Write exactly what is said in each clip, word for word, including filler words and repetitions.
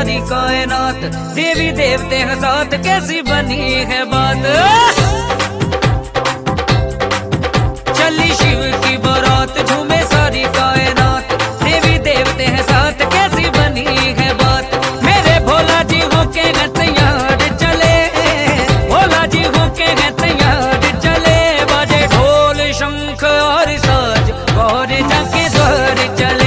सारी कायनात, देवी देवते हैं साथ, कैसी बनी है बात। चली शिव की बारात, झूमे सारी कायनात, देवी देवते हैं साथ, कैसी बनी है बात। मेरे भोला जी होके हैं तैयार चले, भोला जी होके हैं तैयार चले, बाजे ढोल शंख और साज, गौर जाके द्वार चले।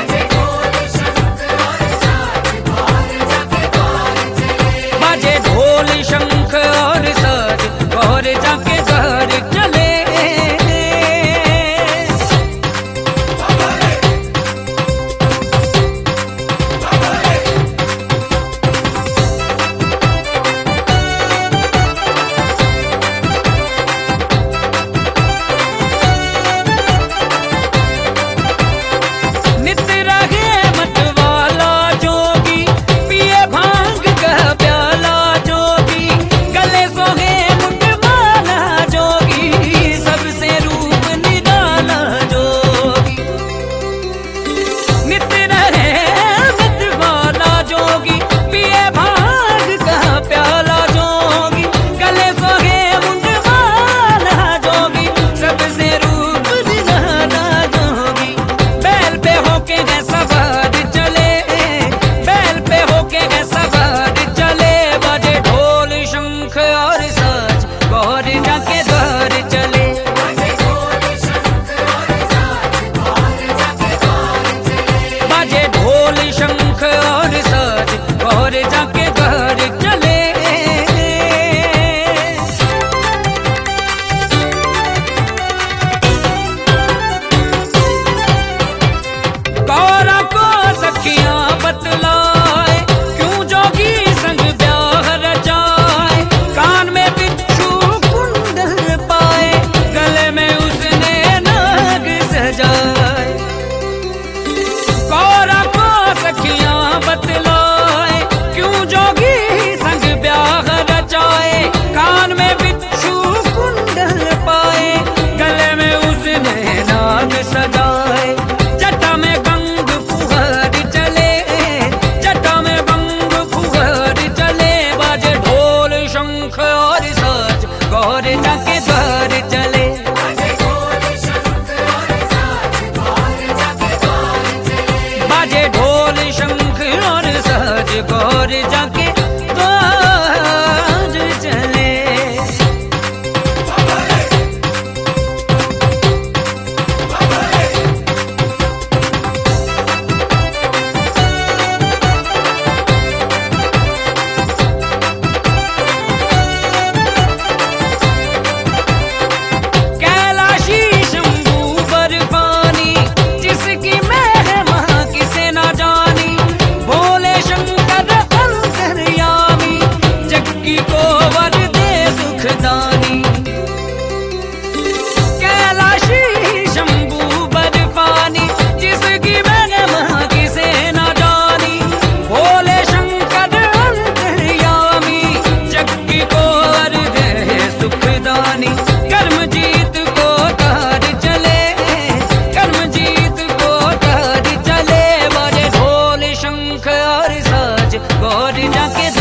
बाजे ढोल शंख और साज, गौर जाके द्वार चले। गौर जाके द्वार चले। कैलाशी शंभू बर्फानी, जिसकी महिमा किसे ना जानी, भोले शंकर अंतर्यामी, जग्गी को वर दे सुखदानी। कैलाशी शंभू बर्फानी, जिसकी महिमा किसे ना जानी, भोले शंकर अंतर्यामी, जग्गी को वर दे सुखदानी। कर्मजीत को तार चले, कर्मजीत को तार चले, बाजे ढोल शंख और साज, गौर जाके